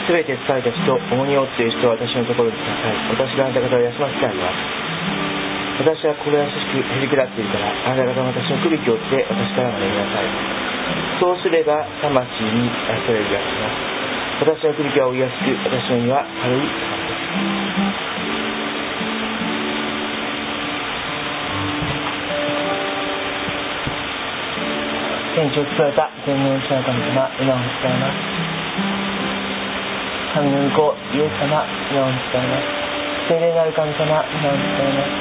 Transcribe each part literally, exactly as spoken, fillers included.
すべて疲れた人、重荷を負っている人は私のところに来なさい。私があなた方を休ませてあげます。私は心優しくへりくだっているから、あなた方は私の首輝きを追って私から学びなさい。そうすれば魂に癒される気がします。私の首輝きは追いやすく、私の荷は軽いからです。天地を作られた天皇の神様、今を伝えます。神の御子イエス様、今を伝えます。聖霊なる神様、今を伝えます。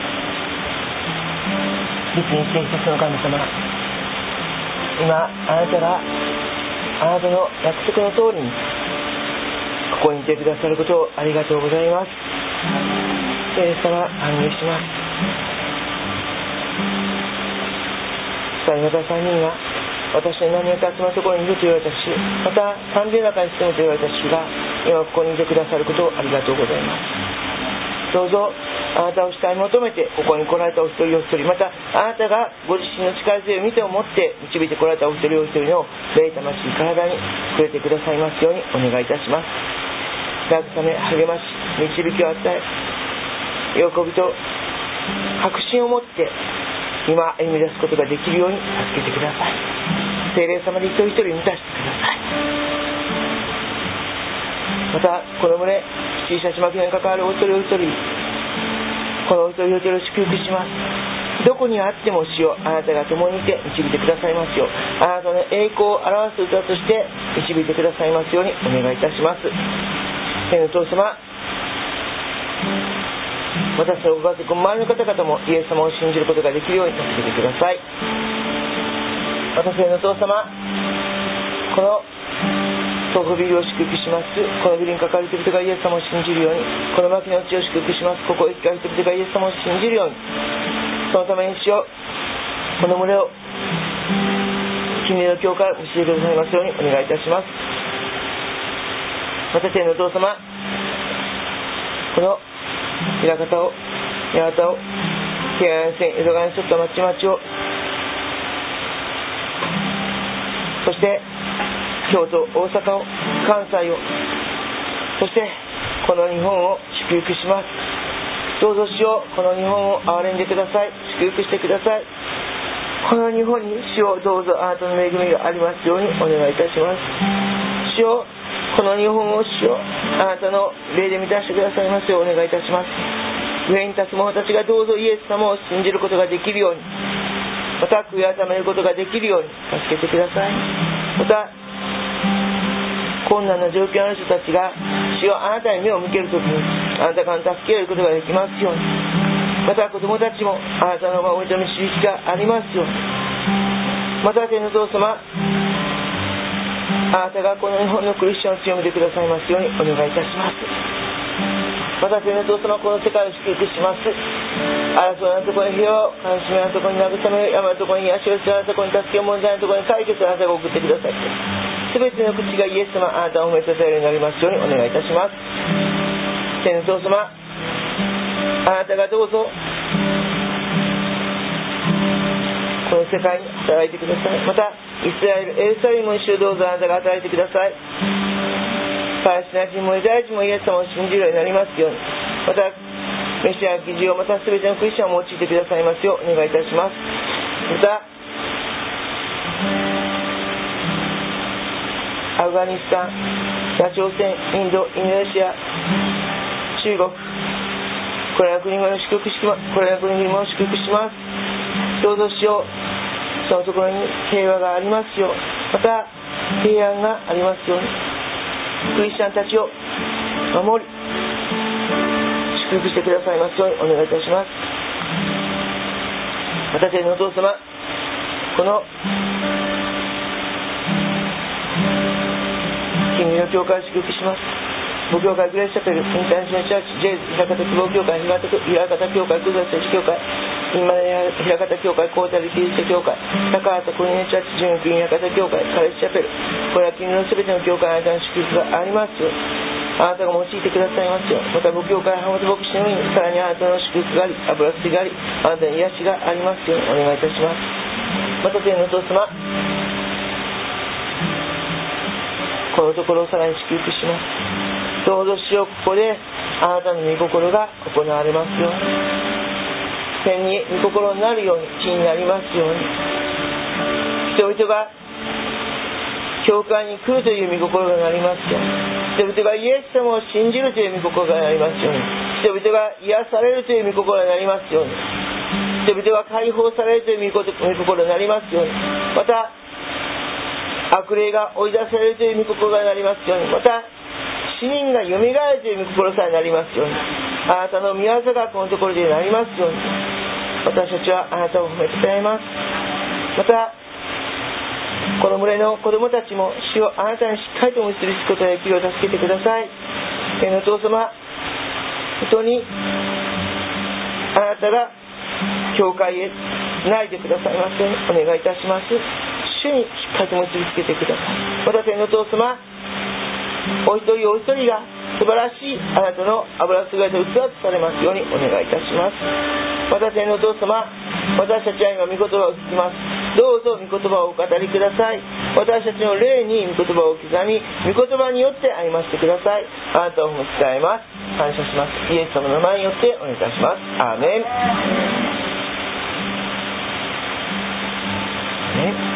実に聖節の神様、今あなたがあなたの約束の通りにここにいてくださることをありがとうございます。聖霊様、歓迎します。さあ、またさんにんが私の何をか集まるところにいると言われたし、また賛美の中に住むと言われたしが、今ここにいてくださることをありがとうございます。どうぞあなたを主体に求めてここに来られたお一人お一人、またあなたがご自身の力強い見てを持って導いてこられたお一人お一人の霊魂体に触れてくださいますようにお願いいたします。慰め、励まし、導きを与え、喜びと確信を持って今歩み出すことができるように助けてください。聖霊様で一人一人満たしてください。またこの群れ小さな幕に関わるお一人お一人、このお一人お一人を祝福します。どこにあっても主よ、あなたが共にいて導いてくださいますよう、あなたの栄光を表す歌として導いてくださいますようにお願いいたします。天のお父様、私のご家族、周りの方々もイエス様を信じることができるように助けてください。私のお父様、この東北ビルを祝福します。このビルに関わる人々がイエス様を信じるように、この牧の地を祝福します。ここへ来た人々がイエス様を信じるように、そのためにしよう、この群れを君の教会を教えてくださいますようにお願いいたします。また天のお父様、この枚方を八幡を京安線江戸川に沿った町々を、そして京都、大阪を、関西を、そしてこの日本を祝福します。どうぞ主よ、この日本を憐れんでください。祝福してください。この日本に主よ、どうぞあなたの恵みがありますようにお願いいたします。主よ、この日本を主よ、あなたの霊で満たしてくださいますようお願いいたします。上に立つ者たちがどうぞイエス様を信じることができるように、また悔い改めることができるように助けてください。また困難な状況の人たちが主よ、あなたに目を向けるときにあなたから助けることができますように、また子供たちもあなたの守りと導きがありますように、また天のお父様、あなたがこの日本のクリスチャンを強めてくださいますようにお願いいたします。また天のお父様、この世界を祝福します。争いのところに平和を、悲しみのところに慰め、山のところに癒しを、あなたのところに助けを、問題のところに解決をあなたが送ってください。すべての口がイエス様、あなたを褒めたたえるようになりますようにお願いいたします。天のお父様、あなたがどうぞこの世界に働いてください。またイスラエル、エルサレムも一緒どうぞあなたが働いてください。パレスチナ人もユダヤ人もイエス様を信じるようになりますように、またメシアの記事を、また全てのクリスチャンを用いてくださいますようお願いいたします。またアフガニスタン、北朝鮮、インド、インドネシア、中国、これらの国々を祝福します。これらの国々も祝福します。どうぞしよう、そのところに平和がありますよう、また平安がありますように、クリスチャンたちを守り祝福してくださいますようにお願いいたします。また天のお父様、この君の教会を祝福します。母教会グレースチャペル、インターナショナルチャーチ、ジェイズ、平方希望教会、平方教会、クザ聖地教会、インマネ平方教会、コータルキリスト教会、高畑コリネチャーチ、純金平方教会、カレスチャペル、これは君のすべての教会、あなたの祝福がありますよう、あなたが用いてくださいますよう、また母教会、浜本牧師の上にさらにあなたの祝福があり、油注ぎがあり、あなたの癒しがありますようにお願いいたします。また天のお父様、 このところをさらに祝福します。どうぞ主よ、ここであなたの御心が行われますように、天に御心になるように、地になりますように、人々が教会に来るという御心がなりますように、人々がイエス様を信じるという御心がなりますように、人々が癒されるという御心がなりますように、人々が解放されるという御心がなりますように、また悪霊が追い出されるという御心がなりますように、また死人がよみがえるという御心さえなりますように、あなたの御業がこのところでなりますように、私たちはあなたを褒めたたえます。またこの群れの子供たちも主をあなたにしっかりと結びつくことができるよう助けてください。天のお父様、本当にあなたが教会へつないでくださいますようにお願いいたします。主にしっかりと結びつけてください。また天のお父様、お一人お一人が素晴らしいあなたの油すがれた器とされますようにお願いいたします。また天のお父様、私たちは今御言葉を聞きます。どうぞ御言葉をお語りください。私たちの霊に御言葉を刻み、御言葉によって歩ませてください。あなたを褒め伝えます。感謝します。イエス様の名前によってお願いいたします。アーメン。ね